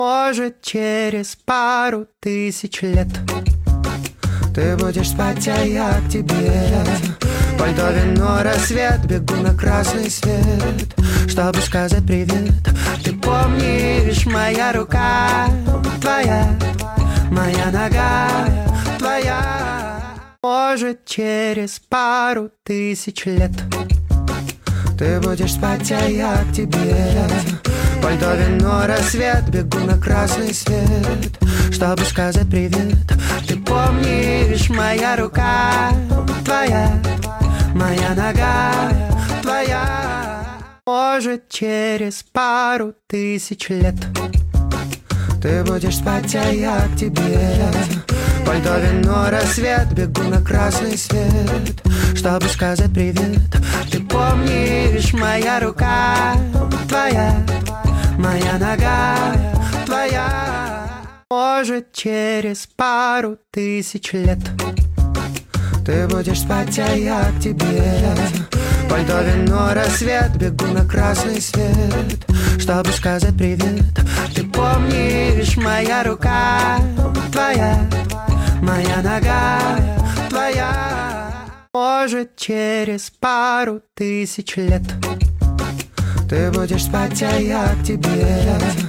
Может, через пару тысяч лет ты будешь спать, а я к тебе. Пальто, вино, рассвет, бегу на красный свет, чтобы сказать привет. Ты помнишь, моя рука твоя, моя нога твоя. Может, через пару тысяч лет ты будешь спать, а я к тебе. Пальто, вино, рассвет, бегу на красный свет, чтобы сказать привет. Ты помнишь, моя рука твоя, моя нога твоя. Может, через пару тысяч лет ты будешь спать, а я к тебе. Пальто, вино, рассвет, бегу на красный свет, чтобы сказать привет. Ты помнишь, моя рука твоя, моя нога твоя. Может, через пару тысяч лет ты будешь спать, а я к тебе. Пальто, вино, рассвет, бегу на красный свет, чтобы сказать привет. Ты помнишь, моя рука твоя, моя нога твоя. Может, через пару тысяч лет ты будешь спать, а я к тебе.